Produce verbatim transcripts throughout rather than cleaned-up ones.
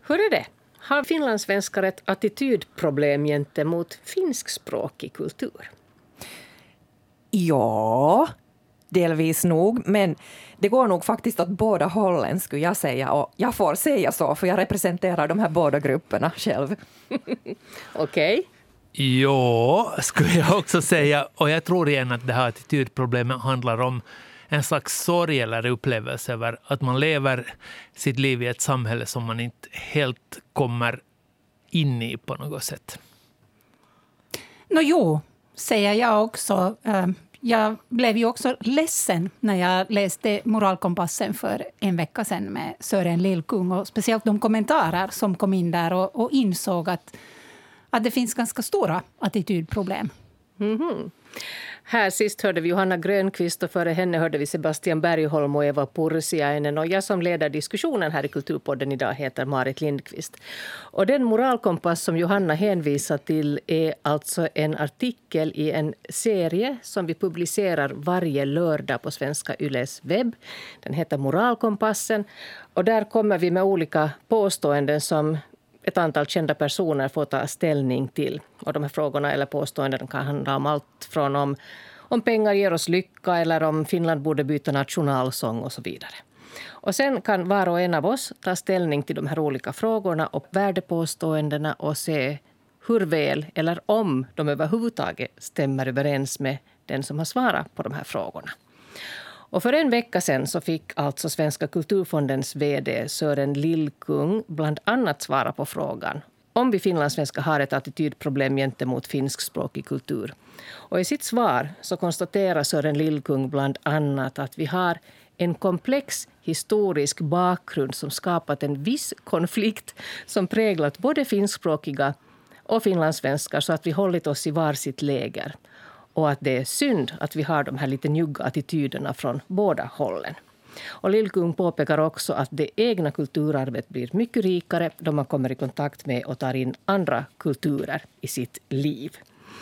Hur är det? Har finlandssvenskar ett attitydproblem gentemot finskspråkig kultur? Ja, delvis nog, men det går nog faktiskt åt båda hållen skulle jag säga, och jag får säga så för jag representerar de här båda grupperna själv. Okej. Okay. Ja, skulle jag också säga, och jag tror igen att det här attitydproblemet handlar om en slags sorg eller upplevelse över att man lever sitt liv i ett samhälle som man inte helt kommer in i på något sätt. Nå jo, säger jag också. Jag blev ju också ledsen när jag läste Moralkompassen för en vecka sedan med Sören Lillkung, och speciellt de kommentarer som kom in där, och, och insåg att, att det finns ganska stora attitydproblem. Mm-hmm. Här sist hörde vi Johanna Grönqvist, och före henne hörde vi Sebastian Bergholm och Eva Pursiainen. Och jag som leder diskussionen här i Kulturpodden idag heter Marit Lindqvist. Och den moralkompass som Johanna hänvisar till är alltså en artikel i en serie som vi publicerar varje lördag på Svenska Yles webb. Den heter Moralkompassen, och där kommer vi med olika påståenden som ett antal kända personer får ta ställning till. Och de här frågorna eller påståenden kan handla om allt från om, om pengar ger oss lycka, eller om Finland borde byta nationalsång och så vidare. Och sen kan var och en av oss ta ställning till de här olika frågorna och värdepåståendena och se hur väl eller om de överhuvudtaget stämmer överens med den som har svarat på de här frågorna. Och för en vecka sedan så fick alltså Svenska kulturfondens vd Sören Lillkung bland annat svara på frågan om vi finlandssvenskar har ett attitydproblem gentemot finskspråkig kultur. Och i sitt svar så konstaterar Sören Lillkung bland annat att vi har en komplex historisk bakgrund som skapat en viss konflikt som präglat både finskspråkiga och finlandssvenskar, så att vi hållit oss i varsitt läger. Och att det är synd att vi har de här lite njugga attityderna från båda hållen. Och Lillkung påpekar också att det egna kulturarvet blir mycket rikare då man kommer i kontakt med och tar in andra kulturer i sitt liv.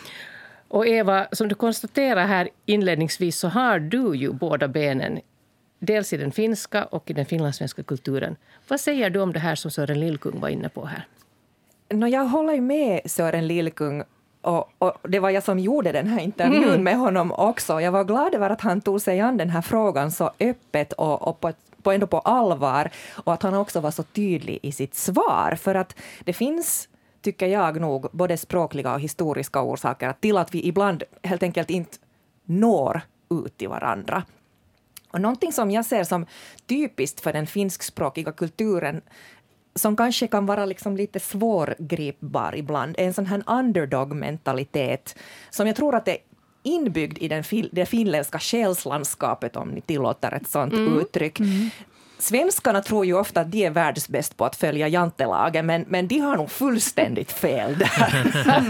Och Eva, som du konstaterar här inledningsvis så har du ju båda benen, dels i den finska och i den finlandssvenska kulturen. Vad säger du om det här som Sören Lillkung var inne på här? No, jag håller ju med Sören Lillkung. Och, och det var jag som gjorde den här intervjun mm. med honom också. Jag var glad över att han tog sig an den här frågan så öppet och, och på, på, ändå på allvar. Och att han också var så tydlig i sitt svar. För att det finns, tycker jag nog, både språkliga och historiska orsaker till att vi ibland helt enkelt inte når ut till varandra. Och någonting som jag ser som typiskt för den finskspråkiga kulturen, som kanske kan vara liksom lite svårgripbar ibland, en sån här underdog-mentalitet som jag tror att det är inbyggd i den fil- det finländska själslandskapet, om ni tillåter ett sånt mm. uttryck. Mm. Svenskarna tror ju ofta att de är världsbäst på att följa jantelagen, men, men de har nog fullständigt fel där.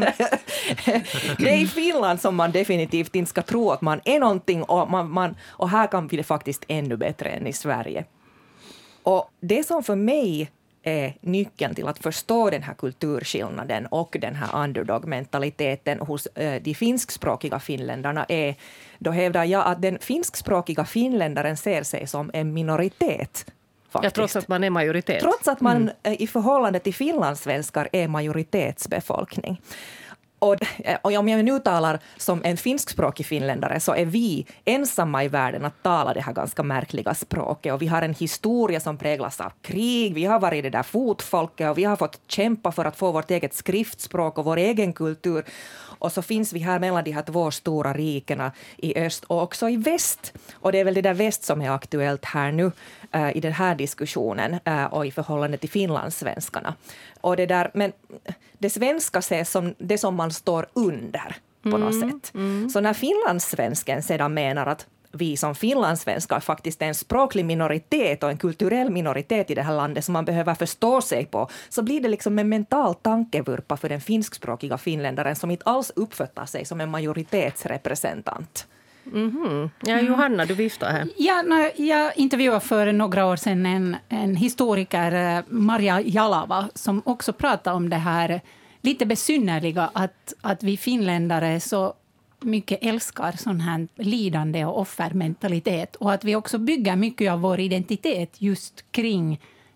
Det är i Finland som man definitivt inte ska tro att man är någonting, och, man, man, och här kan vi det faktiskt ännu bättre än i Sverige. Och det som för mig är nyckeln till att förstå den här kulturskillnaden och den här underdog-mentaliteten hos eh, de finskspråkiga finländarna är, då hävdar jag att den finskspråkiga finländaren ser sig som en minoritet. Ja, trots att man är majoritet. Trots att man mm. eh, i förhållande till finlandssvenskar är majoritetsbefolkning. Och, och om jag nu talar som en finskspråkig finländare så är vi ensamma i världen att tala det här ganska märkliga språket. Och vi har en historia som präglas av krig. Vi har varit det där fotfolket och vi har fått kämpa för att få vårt eget skriftspråk och vår egen kultur. Och så finns vi här mellan de här två stora rikena i öst och också i väst. Och det är väl det där väst som är aktuellt här nu uh, i den här diskussionen uh, och i förhållande till finlandssvenskarna. Och det där, men det svenska ses som det som man står under på mm, något sätt. Mm. Så när finlandssvensken sedan menar att vi som finlandssvenskar faktiskt är en språklig minoritet och en kulturell minoritet i det här landet som man behöver förstå sig på, så blir det liksom en mental tankevurpa för den finskspråkiga finländaren som inte alls uppfattar sig som en majoritetsrepresentant. Mm-hmm. Ja, Johanna, du viftar här. Ja, no, jag intervjuade för några år sedan en, en historiker, Maria Jalava, som också pratade om det här lite besynnerliga att, att vi finländare så mycket älskar sån här lidande och offermentalitet, och att vi också bygger mycket av vår identitet just kring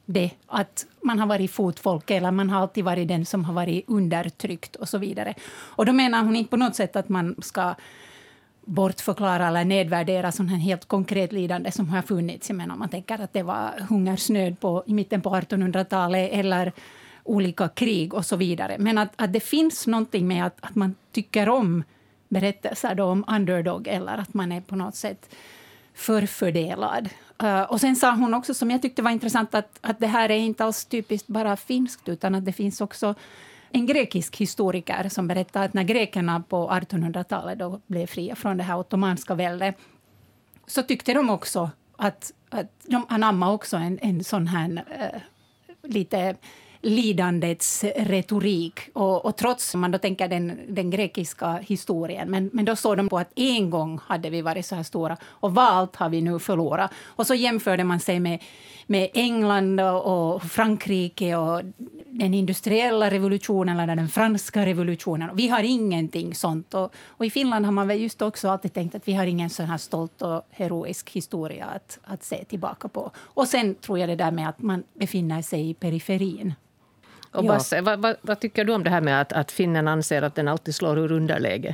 det att man har varit fotfolk eller man har alltid varit den som har varit undertryckt och så vidare. Och då menar hon inte på något sätt att man ska bortförklara eller nedvärdera sån här helt konkret lidande som har funnits. Jag menar, man tänker att det var hungersnöd på, i mitten på artonhundratalet eller olika krig och så vidare. Men att, att det finns någonting med att, att man tycker om berättelser då om underdog eller att man är på något sätt förfördelad. Uh, och sen sa hon också, som jag tyckte var intressant, att, att det här är inte alls typiskt bara finskt, utan att det finns också en grekisk historiker som berättar att när grekerna på artonhundratalet då blev fria från det här ottomanska väldet, så tyckte de också att, att de anammade också en, en sån här uh, lite lidandets retorik. Och, och trots man då tänker den, den grekiska historien. Men, men då såg de på att en gång hade vi varit så här stora. Och vad allt har vi nu förlorat. Och så jämförde man sig med, med England och Frankrike och den industriella revolutionen eller den franska revolutionen. Vi har ingenting sånt. Och, och i Finland har man väl just också alltid tänkt att vi har ingen sån här stolt och heroisk historia att, att se tillbaka på. Och sen tror jag det där med att man befinner sig i periferin. Och Ja. Basse, vad, vad, vad tycker du om det här med att, att finnen anser att den alltid slår ur underläge?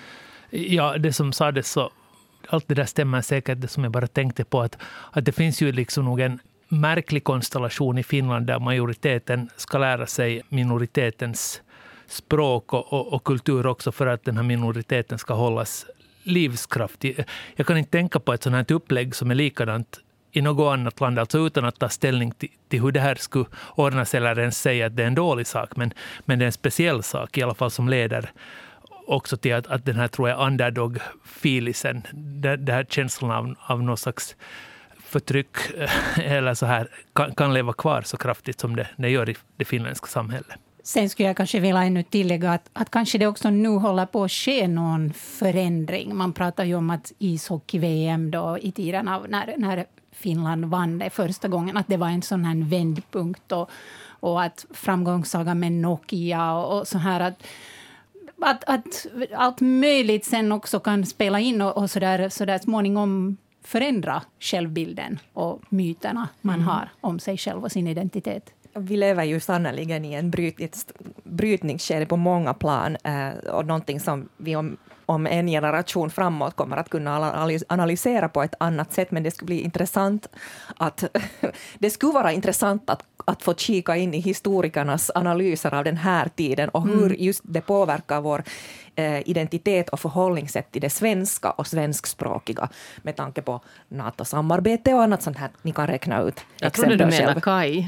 Ja, det som sades så, allt det där stämmer säkert, det som jag bara tänkte på, att, att det finns ju liksom nog en märklig konstellation i Finland där majoriteten ska lära sig minoritetens språk och, och, och kultur också för att den här minoriteten ska hållas livskraftig. Jag kan inte tänka på ett sådant här upplägg som är likadant i något annat land, alltså utan att ta ställning till, till hur det här skulle ordnas eller ens säga att det är en dålig sak. Men, men det är en speciell sak i alla fall som leder också till att, att den här, tror jag, underdog-filisen, det, det här känslan av, av någon slags förtryck eller så här kan, kan leva kvar så kraftigt som det, det gör i det finländska samhället. Sen skulle jag kanske vilja ännu tillägga att, att kanske det också nu håller på att ske någon förändring. Man pratar ju om att ishockey-V M då i tiden av när, när Finland vann det första gången, att det var en sån här vändpunkt och, och att framgångssaga med Nokia och, och så här att, att, att allt möjligt sen också kan spela in och, och så där, så där småningom förändra självbilden och myterna man mm. har om sig själv och sin identitet. Vi lever ju sannoliken i en bryt, brytningsskede på många plan eh, och någonting som vi om, om en generation framåt kommer att kunna analysera på ett annat sätt, men det skulle bli intressant att det skulle vara intressant att, att få kika in i historikernas analyser av den här tiden och hur mm. just det påverkar vår eh, identitet och förhållningssätt till det svenska och svenskspråkiga med tanke på NATO-samarbete och annat sånt här. Ni kan räkna ut. Jag trodde du menar Kai.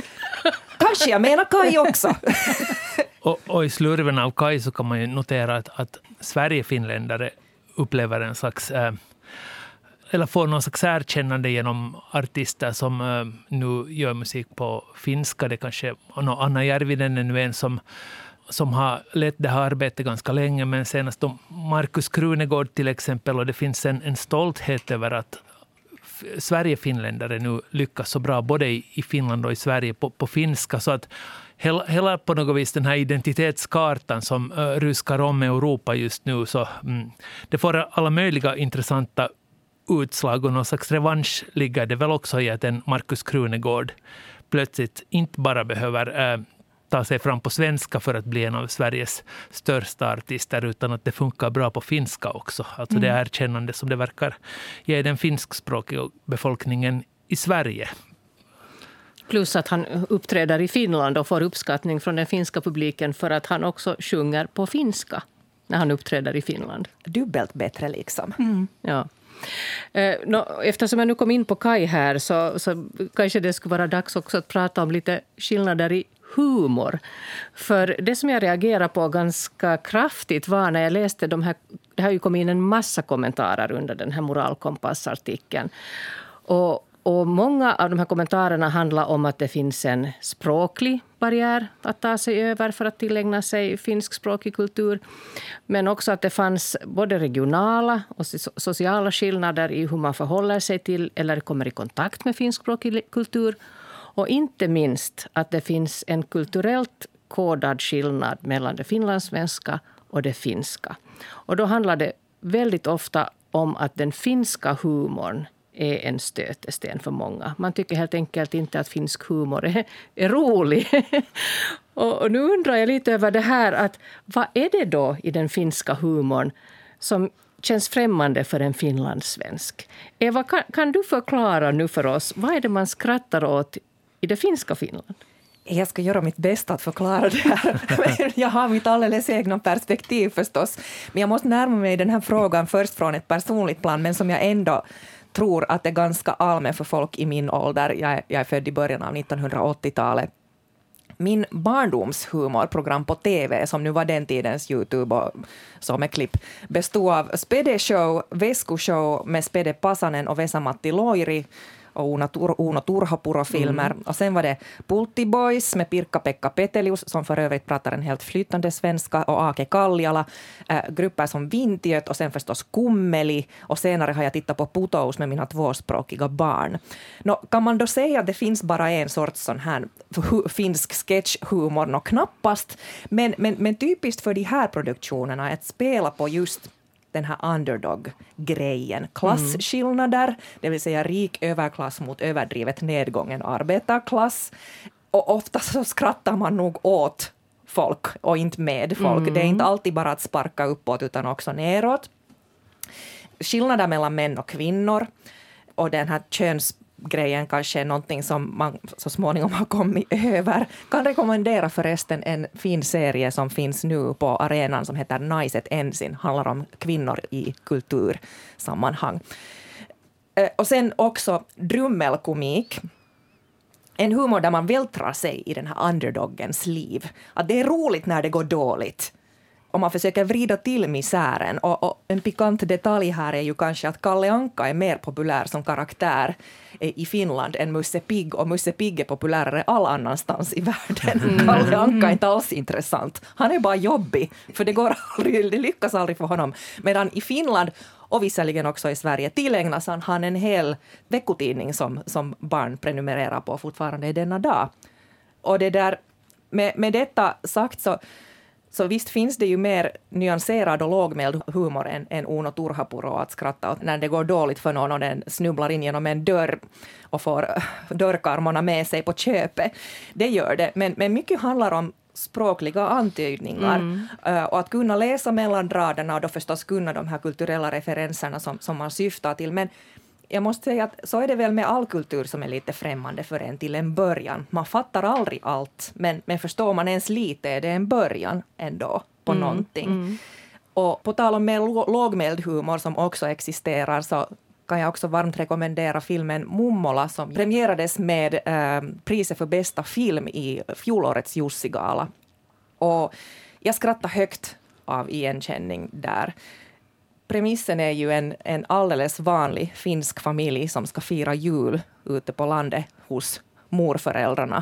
Kanske jag menar Kai också. och, och i slurven av Kai så kan man ju notera att, att Sverige-finländare upplever en slags eh, eller får någon slags erkännande genom artister som eh, nu gör musik på finska. Det kanske no, Anna Järvinen är nu en som, som har lett det här arbetet ganska länge, men senast då Markus Krunegård till exempel, och det finns en, en stolthet över att Sverige-finländare nu lyckas så bra både i, i Finland och i Sverige på, på finska, så att hela, hela på något vis den här identitetskartan som uh, ruskar om Europa just nu, så mm, det får alla möjliga intressanta utslag, och någon slags revansch ligger det väl också i att en Markus Krunegård plötsligt inte bara behöver uh, ta sig fram på svenska för att bli en av Sveriges största artister, utan att det funkar bra på finska också. Alltså mm. det erkännande som det verkar ge den finskspråkiga befolkningen i Sverige. Plus att han uppträder i Finland och får uppskattning från den finska publiken för att han också sjunger på finska när han uppträder i Finland. Dubbelt bättre liksom. Mm. Ja. Eh, no, eftersom jag nu kom in på Kai här så, så kanske det skulle vara dags också att prata om lite skillnader i humor. För det som jag reagerar på ganska kraftigt var när jag läste de här, det har ju kommit in en massa kommentarer under den här moralkompassartikeln. Och Och många av de här kommentarerna handlar om att det finns en språklig barriär att ta sig över för att tillägna sig finskspråkig kultur. Men också att det fanns både regionala och sociala skillnader i hur man förhåller sig till eller kommer i kontakt med finskspråkig kultur. Och inte minst att det finns en kulturellt kodad skillnad mellan det finlandssvenska och det finska. Och då handlar det väldigt ofta om att den finska humorn är en stötesten för många. Man tycker helt enkelt inte att finsk humor är, är rolig. och, och nu undrar jag lite över det här, att vad är det då i den finska humorn som känns främmande för en finlandssvensk? Eva, kan, kan du förklara nu för oss, vad är det man skrattar åt i det finska Finland? Jag ska göra mitt bästa att förklara det här. Jag har mitt alldeles egna perspektiv förstås. Men jag måste närma mig den här frågan först från ett personligt plan, men som jag ändå tror att det är ganska allmänt för folk i min ålder. Jag är, jag är född i början av nittonhundraåttiotalet. Min barndomshumorprogram på T V, som nu var den tidens YouTube och så med klipp, bestod av Spede Show, Vesku Show med Spede Pasanen och Vesa-Matti Loiri och Uno, Tur- Uno Turhapuro-filmer. Mm. Och sen var det Pultti Boys med Pirkka-Pekka Petelius, som för övrigt pratar en helt flytande svenska, och Ake Kalliala. Äh, grupper som Vintiöt och sen förstås Kummeli. Och senare har jag tittat på Putous med mina tvåspråkiga barn. Nå, kan man då säga att det finns bara en sorts sån här hu- finsk sketchhumor? Nå, knappast. Men, men, men typiskt för de här produktionerna är att spela på just den här underdog-grejen. Klasskillnader, det vill säga rik överklass mot överdrivet nedgången arbetarklass. Och ofta så skrattar man nog åt folk och inte med folk. Mm. Det är inte alltid bara att sparka uppåt utan också neråt. Skillnader mellan män och kvinnor. Och den här könsgrejen kanske är någonting som man så småningom har kommit över. Kan rekommendera förresten en fin serie som finns nu på arenan som heter Naiset ensin. Handlar om kvinnor i kultursammanhang. Och sen också drummelkomik. En humor där man vältrar sig i den här underdoggens liv. Att det är roligt när det går dåligt. Och man försöker vrida till misären. Och, och en pikant detalj här är ju kanske att Kalle Anka är mer populär som karaktär i Finland än Musse Pigg. Och Musse Pigg är populärare all annanstans i världen. Mm. Kalle Anka är inte alls intressant. Han är bara jobbig. För det, går aldrig, det lyckas aldrig för honom. Medan i Finland och visserligen också i Sverige tillägnas han, han en hel veckotidning som, som barn prenumererar på fortfarande i denna dag. Och det där, med, med detta sagt så Så visst finns det ju mer nyanserad och lågmäld humor än, än Uno Turhapuro att skratta åt när det går dåligt för någon och den snubblar in genom en dörr och får dörrkarmarna med sig på köpet. Det gör det, men, men mycket handlar om språkliga antydningar mm. uh, och att kunna läsa mellan raderna och då förstås kunna de här kulturella referenserna som, som man syftar till. Men jag måste säga att så är det väl med all kultur som är lite främmande för en till en början. Man fattar aldrig allt, men, men förstår man ens lite är det en början ändå på mm, någonting. Mm. Och på tal om mer lågmäld humor som också existerar så kan jag också varmt rekommendera filmen Mummola som premierades med eh, priset för bästa film i fjolårets Jussi-gala. Och jag skrattar högt av igenkänning där. Premissen är ju en, en alldeles vanlig finsk familj som ska fira jul ute på landet hos morföräldrarna.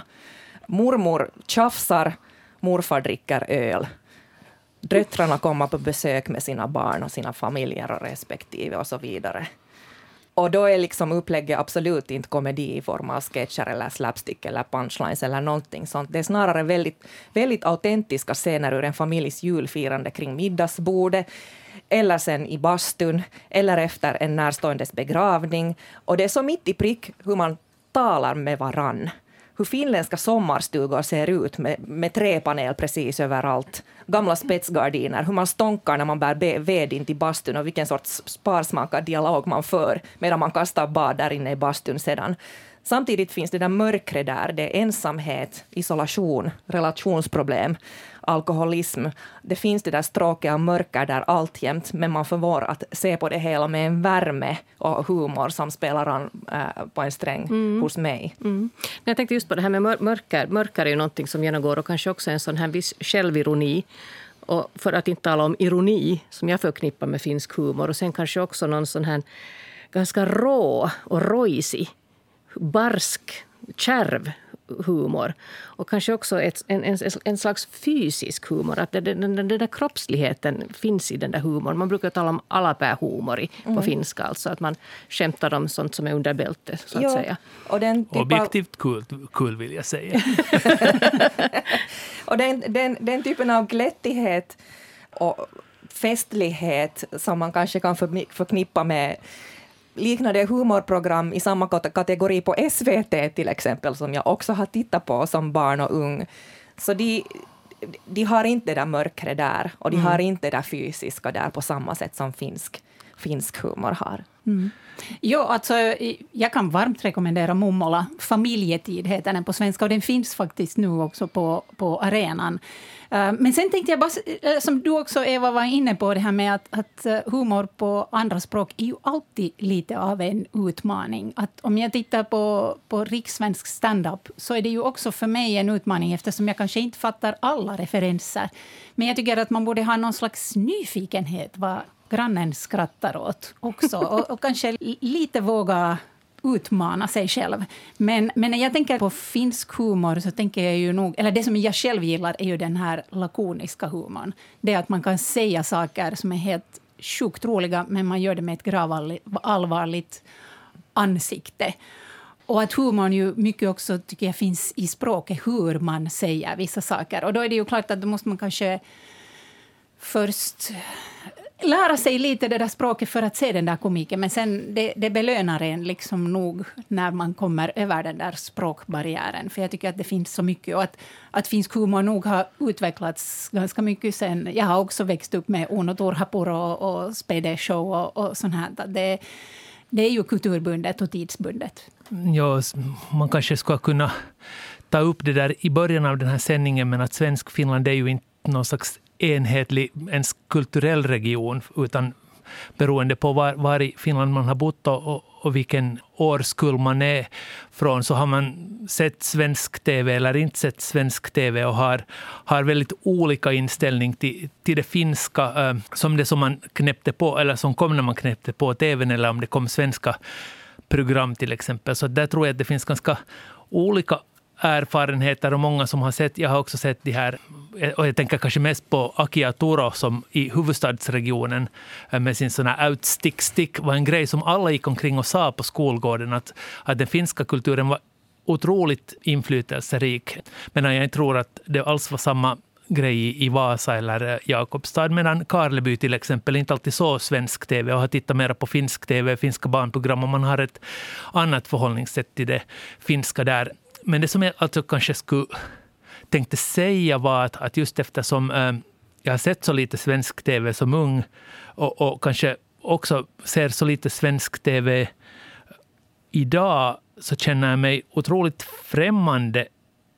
Mormor tjafsar, morfar dricker öl. Döttrarna kommer på besök med sina barn och sina familjer och respektive och så vidare. Och då är liksom upplägget absolut inte komedi i form av sketcher eller slapstick eller punchlines eller någonting sånt. Det är snarare väldigt, väldigt autentiska scener ur en familjs julfirande kring middagsbordet. Eller sen i bastun, eller efter en närståendes begravning. Och det är så mitt i prick hur man talar med varann. Hur finländska sommarstugor ser ut med, med träpanel precis överallt. Gamla spetsgardiner, hur man stånkar när man bär ved in till bastun och vilken sorts sparsmakad dialog man för medan man kastar bad där inne i bastun sedan. Samtidigt finns det där mörkre där, det är ensamhet, isolation, relationsproblem, alkoholism. Det finns det där stråkiga mörker där alltjämt, men man förmår att se på det hela med en värme och humor som spelar an äh, på en sträng mm. hos mig. Mm. Jag tänkte just på det här med mörker. Mörker är ju någonting som genomgår och kanske också en sån här viss självironi. Och för att inte tala om ironi som jag förknippar med finsk humor. Och sen kanske också någon sån här ganska rå och rojsig, barsk, kärv humor. Och kanske också ett, en, en, en slags fysisk humor. Att det, den, den, den där kroppsligheten finns i den där humorn. Man brukar tala om alapäähumori på mm. finska. Alltså att man skämtar om sånt som är under bältet, så att jo, säga. Och den typ objektivt kul, kul vill jag säga. och den, den, den typen av glättighet och festlighet som man kanske kan förknippa med liknande humorprogram i samma kategori på S V T till exempel, som jag också har tittat på som barn och ung. Så de, de har inte det där mörkre där, och de mm. har inte det där fysiska där på samma sätt som finsk, finsk humor har. Mm. Jo, alltså, jag kan varmt rekommendera Mummola. Familjetid heter den på svenska, och den finns faktiskt nu också på, på arenan. Men sen tänkte jag bara, som du också Eva var inne på, det här med att, att humor på andra språk är ju alltid lite av en utmaning. Att om jag tittar på, på rikssvensk stand-up så är det ju också för mig en utmaning, eftersom jag kanske inte fattar alla referenser. Men jag tycker att man borde ha någon slags nyfikenhet vad grannen skrattar åt också, och, och kanske lite våga utmana sig själv. Men, men när jag tänker på finsk humor så tänker jag ju nog, eller det som jag själv gillar är ju den här lakoniska humorn. Det är att man kan säga saker som är helt sjukt roliga, men man gör det med ett gravallvarligt ansikte. Och att humorn ju mycket också tycker jag finns i språket, hur man säger vissa saker. Och då är det ju klart att då måste man kanske först lära sig lite det där språket för att se den där komiken, men sen det, det belönar en liksom nog när man kommer över den där språkbarriären, för jag tycker att det finns så mycket, och att, att finsk humor nog har utvecklats ganska mycket sen. Jag har också växt upp med Uno Turhapuro och, och Spede Show och, och sånt här. Det, det är ju kulturbundet och tidsbundet. Ja, man kanske ska kunna ta upp det där i början av den här sändningen, men att svensk Finland är ju inte någon slags enhetlig, ens kulturell region, utan beroende på var, var i Finland man har bott och, och, och vilken årskull man är från, så har man sett svensk tv eller inte sett svensk tv och har, har väldigt olika inställning till, till det finska, äh, som det som man knäppte på, eller som kom när man knäppte på tvn, eller om det kom svenska program till exempel. Så där tror jag att det finns ganska olika erfarenheter, och många som har sett, jag har också sett de här, och jag tänker kanske mest på Aki Aturo som i huvudstadsregionen med sin sån här outstick-stick var en grej som alla gick omkring och sa på skolgården, att, att den finska kulturen var otroligt inflytelserik. Men jag tror att det alls var samma grej i Vasa eller Jakobstad, medan Karleby till exempel inte alltid så svensk tv och har tittat mer på finsk tv, finska barnprogram, och man har ett annat förhållningssätt till det finska där. Men det som jag alltså kanske skulle tänkte säga var att, att just eftersom äh, jag har sett så lite svensk tv som ung, och, och kanske också ser så lite svensk tv idag, så känner jag mig otroligt främmande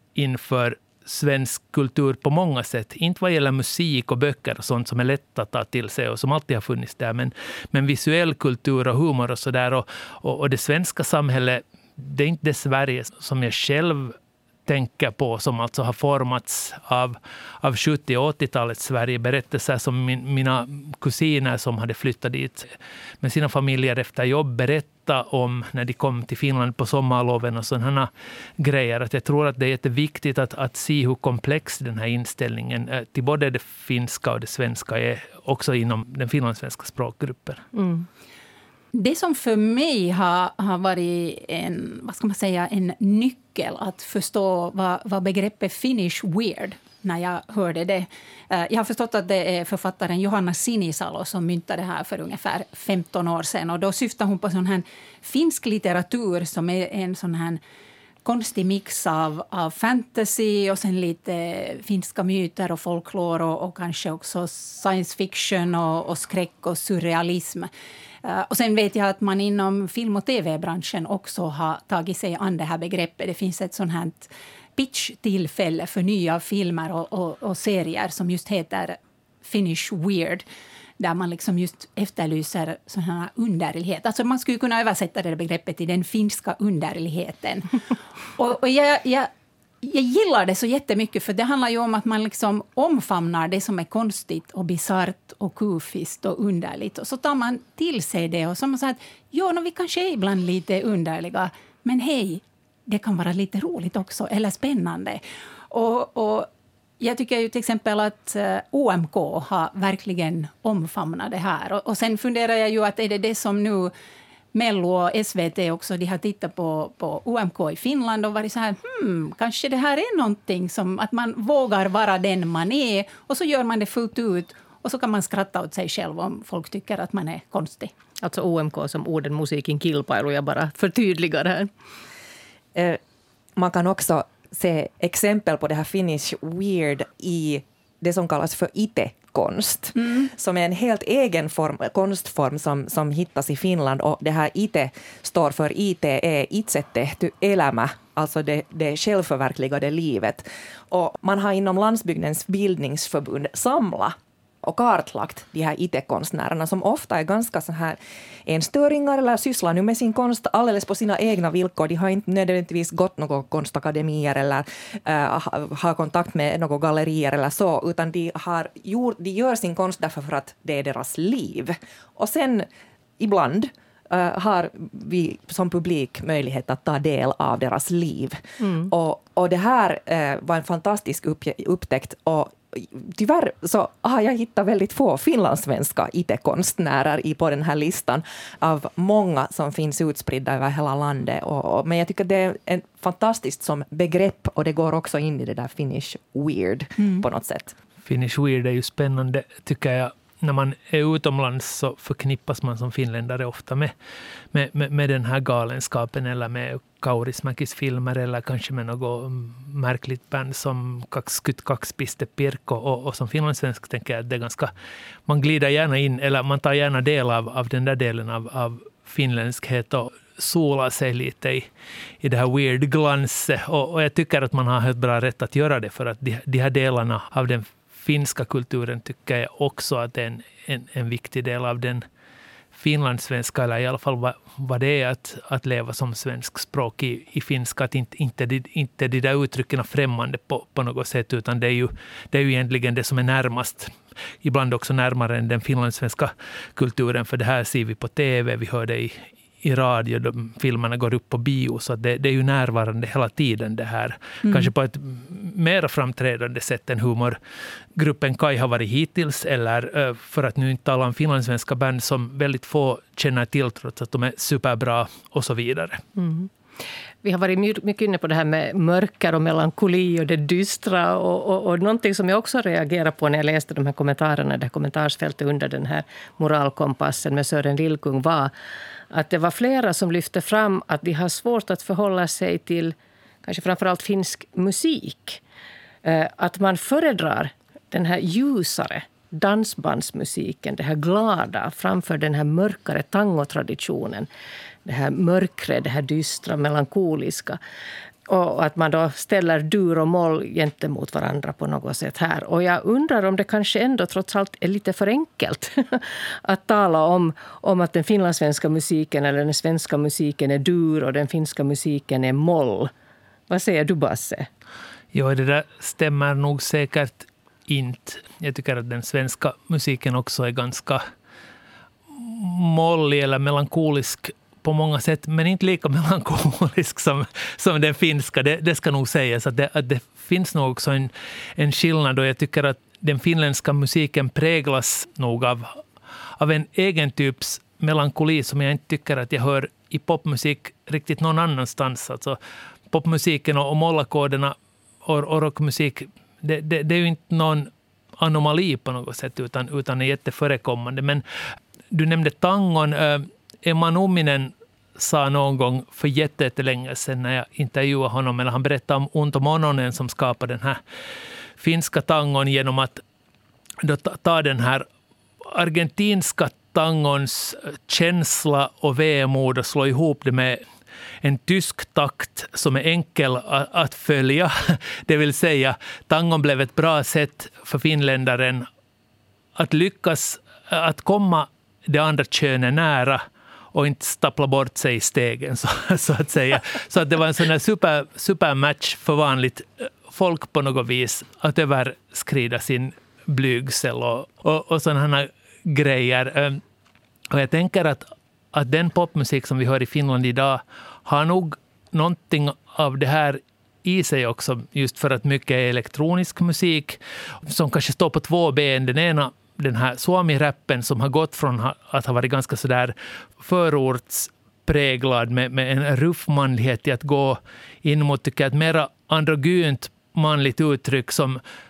inför svensk kultur på många sätt. Inte vad gäller musik och böcker och sånt som är lätt att ta till sig och som alltid har funnits där, men, men visuell kultur och humor och sådär, och, och, och det svenska samhället, det är inte det Sverige som jag själv tänker på, som alltså har formats av, av sjuttio- och åttiotalets Sverige. Berättelser som min, mina kusiner som hade flyttat dit med sina familjer efter jobb berätta om när de kom till Finland på sommarloven och sådana grejer. Att jag tror att det är jätteviktigt att, att se hur komplex den här inställningen till både det finska och det svenska är, också inom den finlandssvenska språkgruppen. Mm. Det som för mig har, har varit en, vad ska man säga, en nyckel att förstå vad, vad begreppet Finnish weird, när jag hörde det. Jag har förstått att det är författaren Johanna Sinisalo som myntade det här för ungefär femton år sedan. Och då syftar hon på sån här finsk litteratur som är en sån här konstig mix av, av fantasy och sen lite finska myter och folklore och, och kanske också science fiction och, och skräck och surrealism. Uh, och sen vet jag att man inom film- och tv-branschen också har tagit sig an det här begreppet. Det finns ett sånt här pitch-tillfälle för nya filmer och, och, och serier som just heter Finnish Weird, där man liksom just efterlyser sån här underlighet. Alltså man skulle kunna översätta det begreppet till den finska underligheten. och och jag, jag, jag gillar det så jättemycket, för det handlar ju om att man liksom omfamnar det som är konstigt och bizarrt och kufiskt och underligt. Och så tar man till sig det och så man säger att ja, no, vi kanske är ibland lite underliga, men hej, det kan vara lite roligt också, eller spännande. Och, och jag tycker ju till exempel att O M K har verkligen omfamnat det här. Och, och sen funderar jag ju att är det det som nu Mello och S V T också, de har tittat på, på O M K i Finland och varit så här, hmm, kanske det här är någonting som att man vågar vara den man är, och så gör man det fullt ut Och så kan man skratta åt sig själv om folk tycker att man är konstig. Alltså O M K som orden musiikin kilpailu, jag bara förtydligar här. Eh, man kan också se exempel på det här Finnish weird i det som kallas för ite-konst, mm. som är en helt egen form, konstform som, som hittas i Finland. Och det här ite står för it är itse tehty elämä, alltså det, det självförverkligade livet. Och man har inom Landsbygdens bildningsförbund samlat och kartlagt de här ite-konstnärerna som ofta är ganska så här enstöringar eller sysslar nu med sin konst alldeles på sina egna villkor. De har inte nödvändigtvis gått några konstakademier eller uh, har kontakt med några gallerier eller så, utan de, har gjort, de gör sin konst därför för att det är deras liv. Och sen ibland Uh, har vi som publik möjlighet att ta del av deras liv. Mm. Och, och det här uh, var en fantastisk upp, upptäckt. Och tyvärr så har jag hittat väldigt få finlandssvenska ite-konstnärer i på den här listan av många som finns utspridda över hela landet. Och, och, men jag tycker det är en fantastiskt som begrepp, och det går också in i det där Finnish weird mm. på något sätt. Finnish weird är ju spännande, tycker jag. När man är utomlands så förknippas man som finländare ofta med, med, med, med den här galenskapen eller med Kaurismäkis filmer eller kanske med något märkligt band som Kakskyt Kakspiste Pirkko, och, och som finlandssvensk tänker jag att det är ganska, man glider gärna in eller man tar gärna del av, av den där delen av, av finländskhet och sola sig lite i, i det här weird glanset, och, och jag tycker att man har helt bra rätt att göra det, för att de, de här delarna av den finska kulturen tycker jag också att det är en, en, en viktig del av den finlandssvenska, eller i alla fall vad, vad det är att, att leva som svensk språk i, i finska, att inte, inte, inte de där uttrycken är främmande på, på något sätt, utan det är, ju, det är ju egentligen det som är närmast, ibland också närmare än den finlandssvenska kulturen, för det här ser vi på tv, vi hör det i, i radio, de filmerna går upp på bio, så det, det är ju närvarande hela tiden det här. Mm. Kanske på ett mer framträdande sätt än humorgruppen Kai har varit hittills, eller för att nu inte tala om finlandssvenska band som väldigt få känner till trots att de är superbra och så vidare. Mm. Vi har varit mycket inne på det här med mörker och melankoli och det dystra, och, och, och någonting som jag också reagerade på när jag läste de här kommentarerna, det kommentarsfältet under den här moralkompassen med Sören Lillkung, var att det var flera som lyfte fram att de har svårt att förhålla sig till kanske framförallt finsk musik. Att man föredrar den här ljusare dansbandsmusiken, det här glada framför den här mörkare tangotraditionen. Det här mörkre, det här dystra, melankoliska. Och att man då ställer dur och moll gentemot varandra på något sätt här. Och jag undrar om det kanske ändå trots allt är lite för enkelt att tala om, om att den finlandssvenska musiken eller den svenska musiken är dur och den finska musiken är moll. Vad säger du, Basse? Ja, det där stämmer nog säkert inte. Jag tycker att den svenska musiken också är ganska mollig eller melankolisk på många sätt, men inte lika melankolisk som, som den finska. Det, det ska nog sägas att det, att det finns nog också en, en skillnad, och jag tycker att den finländska musiken präglas nog av, av en egen typs melankoli som jag inte tycker att jag hör i popmusik riktigt någon annanstans. Alltså popmusiken och, och mollakoderna och, och rockmusik, det, det, det är ju inte någon anomali på något sätt, utan, utan är jätteförekommande. Men du nämnde tangon. Emma Numminen sa någon gång för jättelänge sedan när jag intervjuade honom, eller han berättade om Unto Mononen som skapade den här finska tangon genom att då ta den här argentinska tangons känsla och vemod och slå ihop det med en tysk takt som är enkel att följa. Det vill säga, tangon blev ett bra sätt för finländaren att lyckas att komma det andra könet nära och inte stappla bort sig i stegen, så, så att säga. Så att det var en sån här super, supermatch för vanligt folk på något vis att överskrida sin blygsel och, och, och sådana här grejer. Och jag tänker att, att den popmusik som vi hör i Finland idag har nog någonting av det här i sig också, just för att mycket är elektronisk musik som kanske står på två ben. Den ena, den här suomi-rappen som har gått från att ha varit ganska sådär förortspräglad med, med en ruff manlighet till att gå in mot, tycker jag, ett mera androgynt manligt uttryck som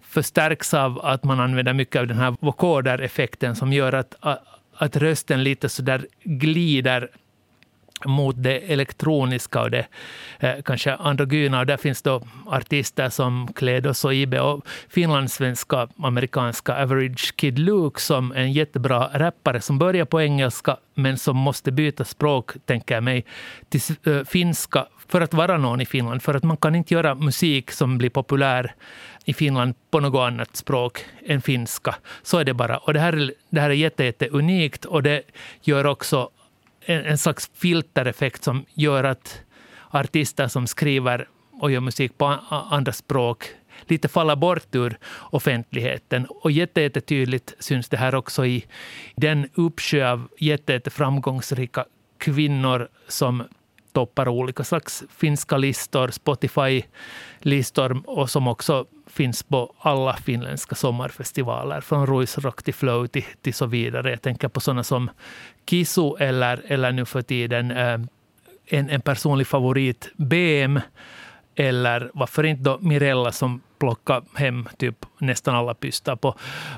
förstärks av att man använder mycket av den här vocoder-effekten som gör att, att rösten lite så där glider mot det elektroniska och det eh, kanske androgyna. Och där finns då artister som Kledos och Ibe och finlandssvenska, amerikanska Average Kid Luke som en jättebra rappare som börjar på engelska men som måste byta språk, tänker jag mig, till äh, finska för att vara någon i Finland. För att man kan inte göra musik som blir populär i Finland på något annat språk än finska. Så är det bara. Och det här är, det här är jätte, jätte unikt och det gör också en, en slags filtereffekt som gör att artister som skriver och gör musik på andra språk lite faller bort ur offentligheten. Och jätte, jätte tydligt syns det här också i den uppsjö av jätte, jätte framgångsrika kvinnor som toppar olika slags finska listor, Spotify-listor och som också finns på alla finländska sommarfestivaler. Från Ruisrock till Flow till, till så vidare. Jag tänker på sådana som Kisu eller, eller nu för tiden eh, en, en personlig favorit B M eller varför inte då Mirella som plockar hem typ nästan alla pystar på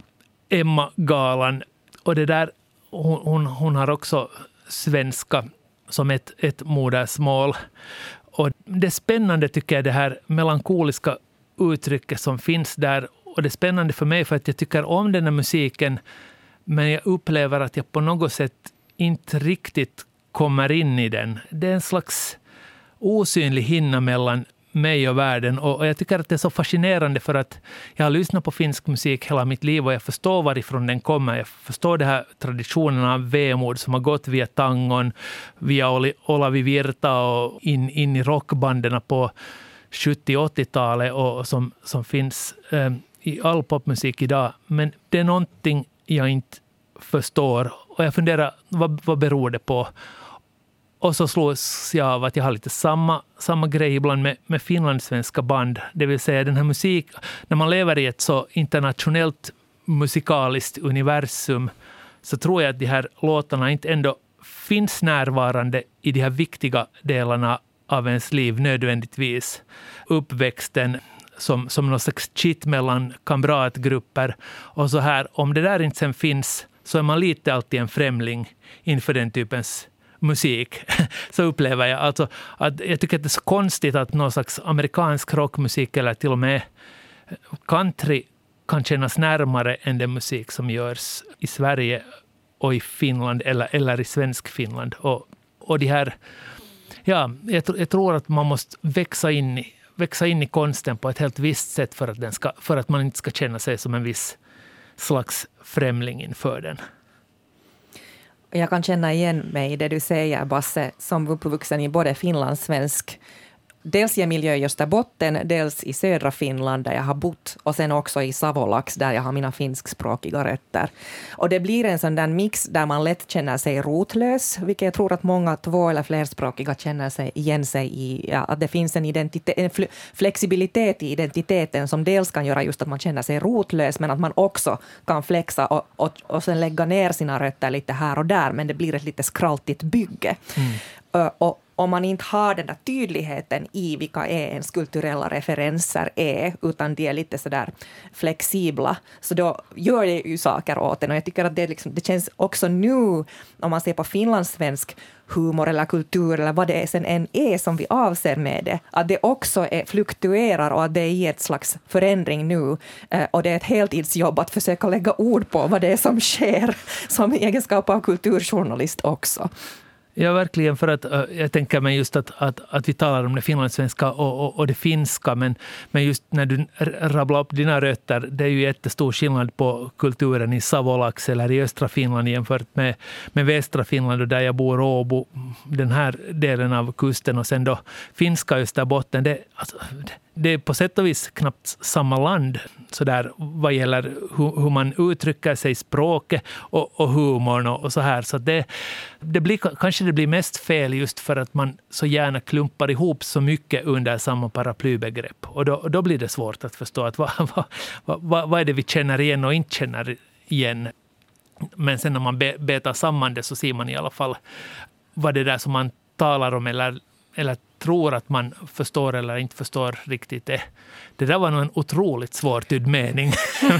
Emma-galan. Och det där, hon, hon, hon har också svenska som ett, ett modersmål. Och det är spännande tycker jag det här melankoliska uttrycket som finns där. Och det är spännande för mig för att jag tycker om den här musiken men jag upplever att jag på något sätt inte riktigt kommer in i den. Det är en slags osynlig hinna mellan mig och världen och jag tycker att det är så fascinerande för att jag har lyssnat på finsk musik hela mitt liv och jag förstår varifrån den kommer. Jag förstår det här traditionen av vemod som har gått via tangon, via Olavi Virta och in, in i rockbanden på sjuttio- och åttiotalet och som, som finns eh, i all popmusik idag. Men det är någonting jag inte förstår och jag funderar vad, vad beror det på? Och så slås jag av att jag har lite samma, samma grej ibland med, med finlandssvenska band. Det vill säga den här musik, när man lever i ett så internationellt musikaliskt universum så tror jag att de här låtarna inte ändå finns närvarande i de här viktiga delarna av ens liv nödvändigtvis. Uppväxten som, som någon slags chit mellan kamratgrupper och så här. Om det där inte sen finns så är man lite alltid en främling inför den typens musik, så upplever jag. Alltså, att jag tycker att det är så konstigt att någon slags amerikansk rockmusik eller till och med country kan kännas närmare än den musik som görs i Sverige och i Finland eller, eller i svensk Finland. Och, och de här, ja, jag, jag tror att man måste växa in, i, växa in i konsten på ett helt visst sätt för att, den ska, för att man inte ska känna sig som en viss slags främling inför den. Jag kan känna igen mig i det du säger, Basse, som uppvuxen i både finlandssvensk, dels i miljö i Österbotten, dels i södra Finland där jag har bott och sen också i Savolax där jag har mina finskspråkiga rötter. Och det blir en sån där mix där man lätt känner sig rotlös, vilket jag tror att många två- eller flerspråkiga känner sig igen sig i. Ja, att det finns en, identitet, en flexibilitet i identiteten som dels kan göra just att man känner sig rotlös men att man också kan flexa och, och, och sen lägga ner sina rötter lite här och där, men det blir ett lite skraltigt bygge. Mm. Och, och om man inte har den där tydligheten i vilka är ens kulturella referenser är, utan de är lite sådär flexibla, så då gör det ju saker åt en. Och jag tycker att det, liksom, det känns också nu, om man ser på finlandssvensk humor eller kultur eller vad det sen än är som vi avser med det, att det också är, fluktuerar och att det är i ett slags förändring nu. Eh, och det är ett heltidsjobb att försöka lägga ord på vad det är som sker som egenskap av kulturjournalist också. Ja, verkligen, för att uh, jag tänker mig just att, att, att vi talar om det finlandssvenska och, och, och det finska, men, men just när du rabblar upp dina rötter, det är ju jättestor skillnad på kulturen i Savolax eller i östra Finland jämfört med, med västra Finland och där jag bor, Åbo, den här delen av kusten och sen då finska Österbotten. Det, alltså, det, det är på sätt och vis knappt samma land så där vad gäller hur, hur man uttrycker sig, språket och, och humorn och, och så här. Så det, det blir, kanske det blir mest fel just för att man så gärna klumpar ihop så mycket under samma paraplybegrepp. Och då, då blir det svårt att förstå att vad, vad, vad, vad är det vi känner igen och inte känner igen. Men sen när man be, betar samman det så ser man i alla fall vad det där som man talar om eller, eller tror att man förstår eller inte förstår riktigt det. Det där var nog en otroligt svårtydd mening.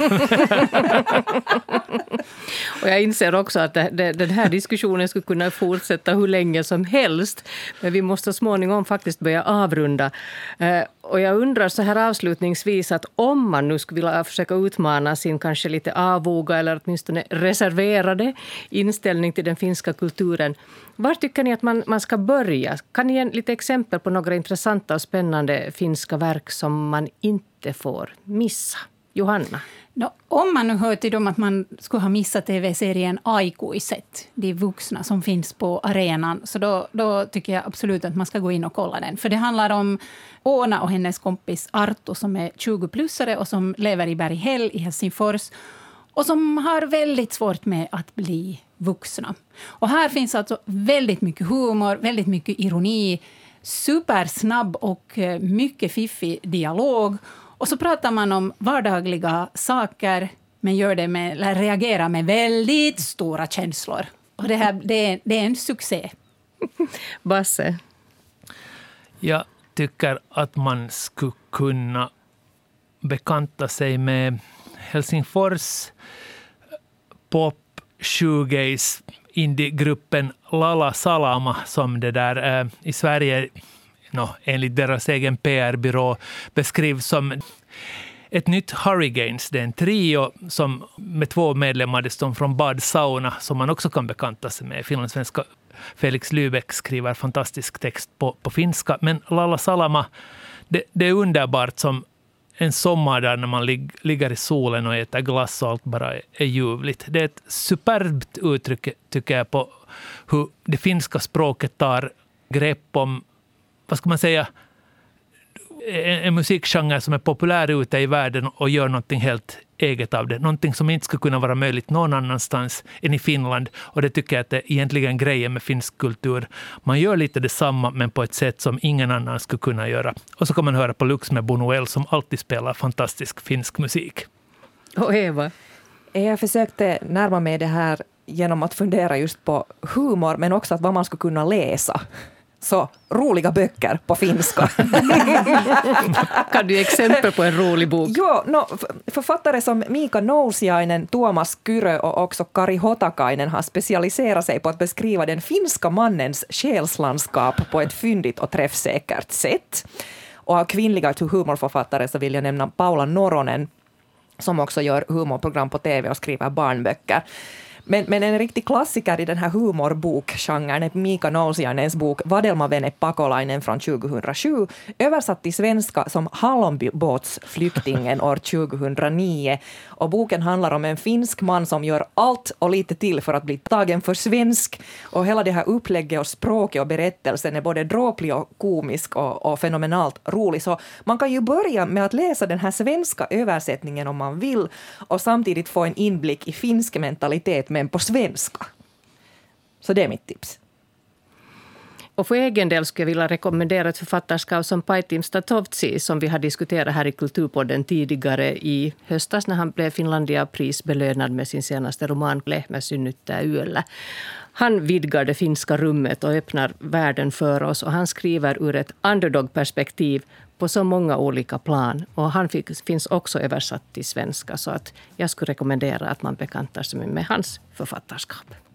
Och jag inser också att det, det, den här diskussionen skulle kunna fortsätta hur länge som helst. Men vi måste småningom faktiskt börja avrunda. Eh, och jag undrar så här avslutningsvis att om man nu skulle vilja försöka utmana sin kanske lite avoga eller åtminstone reserverade inställning till den finska kulturen. Var tycker ni att man, man ska börja? Kan ni ge lite exempel på några intressanta och spännande finska verk som man inte får missa? Johanna? No, om man nu hör till dem att man skulle ha missat tv-serien Aikuiset, de vuxna som finns på arenan, så då, då tycker jag absolut att man ska gå in och kolla den. För det handlar om Oona och hennes kompis Arto som är tjugo-plussare och som lever i Berghäll i Helsingfors och som har väldigt svårt med att bli vuxna. Och här finns alltså väldigt mycket humor, väldigt mycket ironi, supersnabb och mycket fiffig dialog. Och så pratar man om vardagliga saker men gör det med, eller reagerar med väldigt stora känslor. Och det, här, det, är, det är en succé. Basse? Jag tycker att man skulle kunna bekanta sig med Helsingfors pop shoegaze indie-gruppen Lala Salama som det där eh, i Sverige no, enligt deras egen P R-byrå beskrivs som ett nytt Hurricanes. Det är en trio som med två medlemmar dessutom från Bad Sauna som man också kan bekanta sig med. Finlandssvenska Felix Lübeck skriver fantastisk text på, på finska. Men Lala Salama, det, det är underbart som en sommar där när man lig, ligger i solen och äter glass och allt bara är, är ljuvligt. Det är ett superbt uttryck tycker jag på hur det finska språket tar grepp om, vad ska man säga, en, en musikgenre som är populär ute i världen och gör någonting helt eget av det. Någonting som inte skulle kunna vara möjligt någon annanstans än i Finland. Och det tycker jag att det är egentligen grejen med finsk kultur. Man gör lite detsamma men på ett sätt som ingen annan skulle kunna göra. Och så kan man höra på Lux med Bonoel som alltid spelar fantastisk finsk musik. Och Eva? Jag försökte närma mig det här genom att fundera just på humor men också att vad man skulle kunna läsa. Så roliga böcker på finska. Kan du ge exempel på en rolig bok? Jo, no, författare som Mika Nousiainen, Tuomas Kyrö och också Kari Hotakainen har specialiserat sig på att beskriva den finska mannens själslandskap på ett fyndigt och träffsäkert sätt. Och av kvinnliga humorförfattare så vill jag nämna Paula Noronen som också gör humorprogram på tv och skriver barnböcker. Men, men en riktig klassiker i den här humorbokgenren är Mika Nousiainens bok Vadelmavene Pakolainen från tjugohundrasju, översatt till svenska som Hallonbåtsflyktingen år tjugohundranio. Och boken handlar om en finsk man som gör allt och lite till för att bli tagen för svensk. Och hela det här upplägget och språket och berättelsen är både dråplig och komisk och, och fenomenalt rolig. Så man kan ju börja med att läsa den här svenska översättningen om man vill och samtidigt få en inblick i finsk mentalitet men på svenska. Så det är mitt tips. Och för egen del skulle jag vilja rekommendera ett författarskap som Paitim Statovtsi som vi har diskuterat här i Kulturpodden tidigare i höstas när han blev Finlandia-prisbelönad med sin senaste roman Lehmä synnyttää yöllä. Han vidgar det finska rummet och öppnar världen för oss och han skriver ur ett underdog-perspektiv på så många olika plan. Och han finns också översatt till svenska så att jag skulle rekommendera att man bekantar sig med hans författarskap.